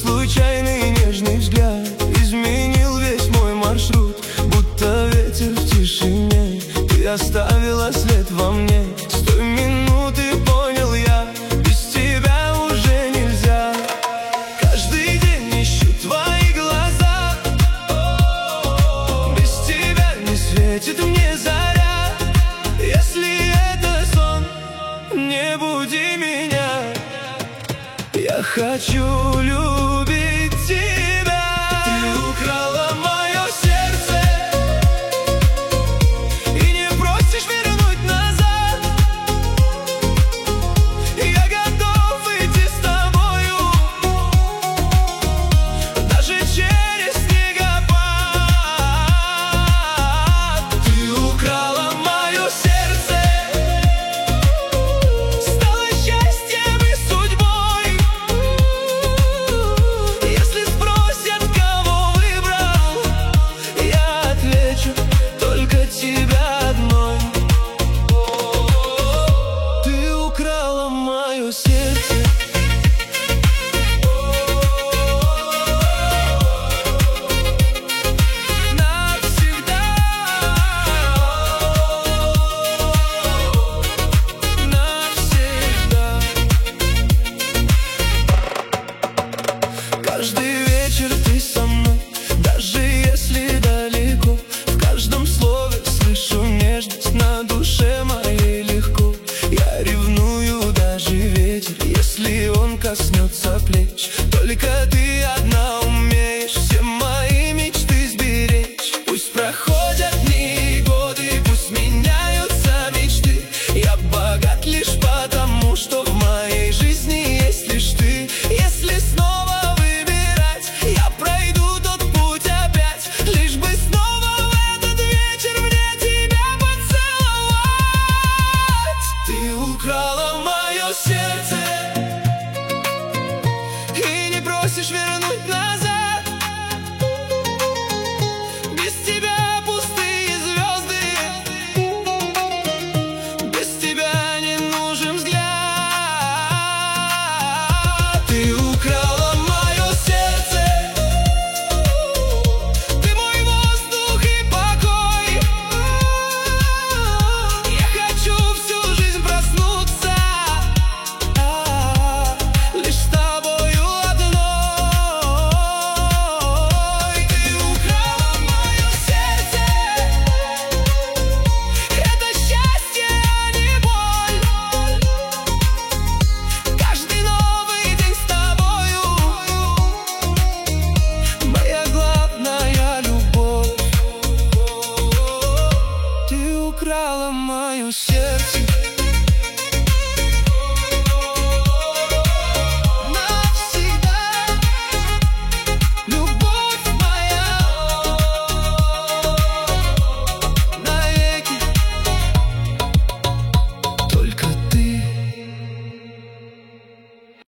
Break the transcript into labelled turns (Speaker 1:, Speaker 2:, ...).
Speaker 1: случайный нежный взгляд изменил весь мой маршрут, будто ветер в тишине. Ты оставила след во мне. С той минуты понял я, без тебя уже нельзя. Каждый день ищу твои глаза, без тебя не светит мне заря. Если это сон, не буди меня. Я хочу любить тебя. Ты украла мое сердце и не просишь вернуть назад. Я готов идти с тобою даже через снегопад. Ты украла мое сердце, стала счастьем и судьбой. Если спросят, кого выбрал, я отвечу: только тебя одной. Ты украла мое сердце. Навсегда, навсегда. Каждый вечер ты со мной, даже если далеко. В каждом слове слышу нежность, на душе моей легко. Я ревную даже ветер, если он коснется плеч. Только ты одна умеешь все мои мечты сберечь. Пусть проходят дни и годы, пусть меняются мечты. Я богат лишь потому, что в моей жизни есть лишь ты. Если снова выбирать, я пройду тот путь опять, лишь бы снова в этот вечер мне тебя поцеловать. Ты украла мое сердце и не просишь вернуть назад.